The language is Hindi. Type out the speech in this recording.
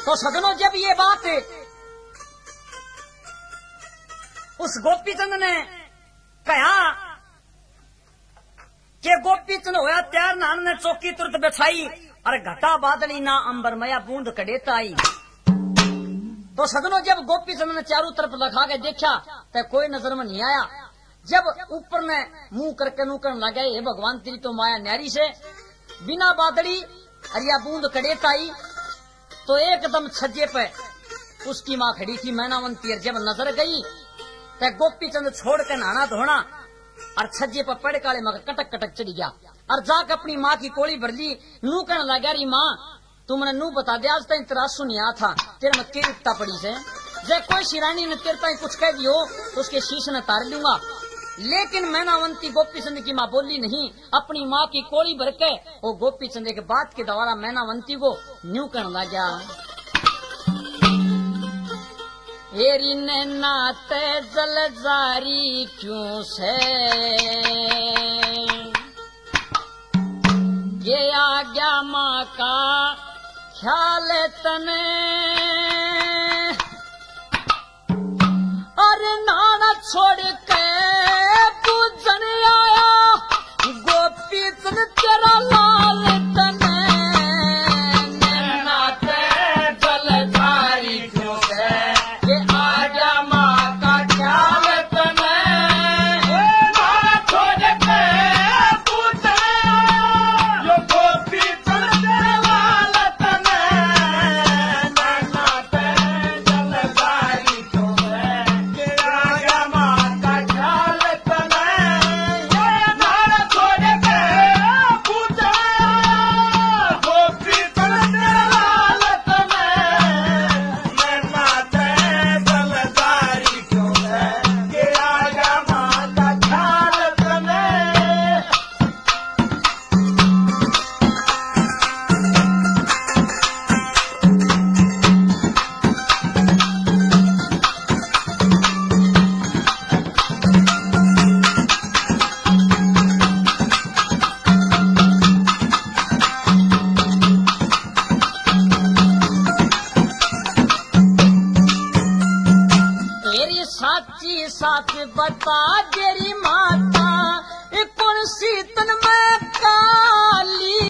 तो सदनों जब ये बात उस गोपीचंद ने कहा कि गोपीचंद होया तैयार, नान ने चौकी तुरंत बिछाई और घटा बादली ना अंबर मया बूंद कड़ेता आई। तो सदनों जब गोपीचंद ने चारों तरफ लगा के देखा तो कोई नजर में नहीं आया। जब ऊपर ने मुंह करके नूकन लगा, हे भगवान तेरी तो माया न्यारी से, बिना बादली अरिया बूंद कड़ेता आई। तो एकदम छज्जे पे उसकी माँ खड़ी थी मैनावंती, और जब नजर गई तो गोपीचंद छोड़ के नहाना धोना और छज्जे पर पड़ काले मगर कटक कटक चढ़ी गया और जाकर अपनी माँ की कोली भर ली। नू कहने लगा, री माँ तुमने नू बता दिया, आज तक तेरा सुनिया था, तेरे में केरी उठता पड़ी से, जब कोई शिरानी ने तेरे ताई कुछ कह दियो तो उसके शीश ने तार लूंगा। लेकिन मैनावंती गोपीचंद की माँ बोली नहीं, अपनी माँ की कोली भर के वो गोपीचंद के बात के द्वारा मैनावंती को न्यू कहने लगा, हेरी ने नाते जल जारी क्यों से, ये आ गया माँ का ख्याल तने, अरे नाना छोड़ के पूजन आया गोपीचंद तेरा लाल तने, नाते जल जारी क्यों से, ये आ गया माँ का ख्याल तने, नाना छोड़ के पूजन आया गोपीचंद तेरा लाल तने, नाते जल जारी क्यों से, ये आ गया माँ का ख्याल तने, नाना छोड़ के पूजन आया गोपीचंद तेरा लाल तने, नाते जल जारी क्यों है, ये आ गया माँ का ख्याल तने। तेरी साची साच बता तेरी माता कौन सी तन में का